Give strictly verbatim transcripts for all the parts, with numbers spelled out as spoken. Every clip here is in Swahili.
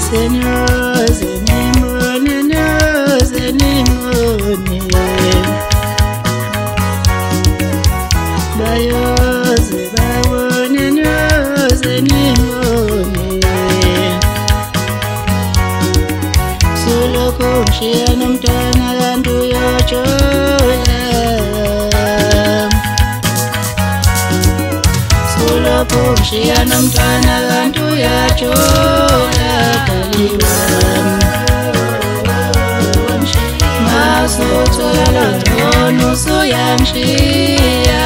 Senyoze nimone nyoze nimone bayoze babone nyoze nimone suloko mshiya nomntwana kanti uyotshola suloko mshiya nomntwana kanti uyatshola Daliwa masuthola ngcono usuyangishiya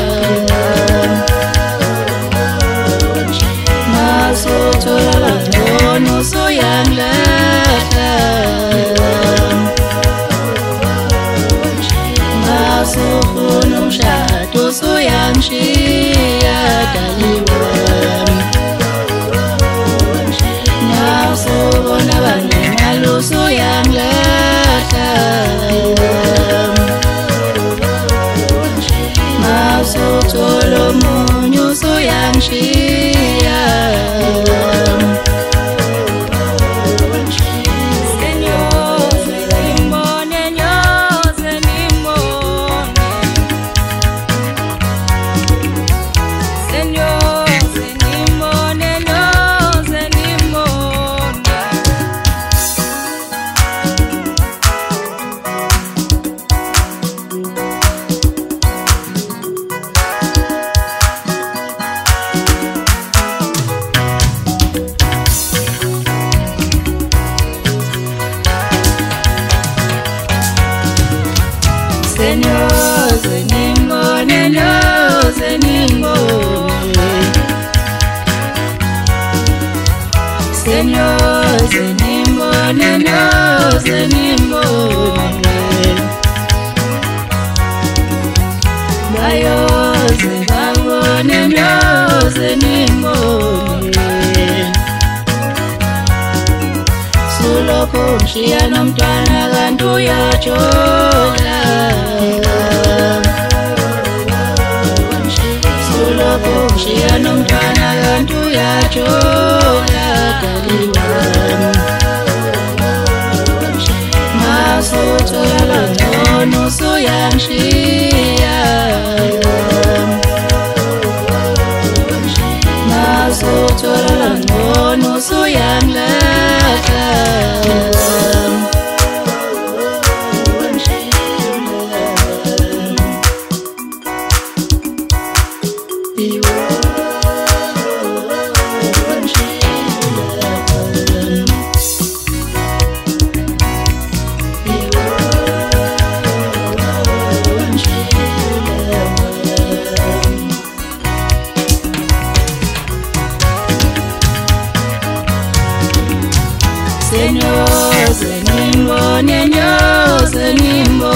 masuthola ngcono usuyangilahla masufuna umshado usuyangishiya Daliwa masubona abanemali usuyangilahla masuthola omunye usuyangishiya Senyoze nimbone nyoze nimbone Senyoze nimbone nyoze nimbone Senyoze nimbone nyoze nimbone Senyoze nimbone nyoze nimbone bayoze babone nyoze nimbone suloko mshiya nomntwana kanti uyatshola suloko mshiya nomntwana kanti uyatshola Daliwa masuthola ngcono usuyangishiya masuthola ngcono usuyangilahla Senyoze nimbone nyoze nimbone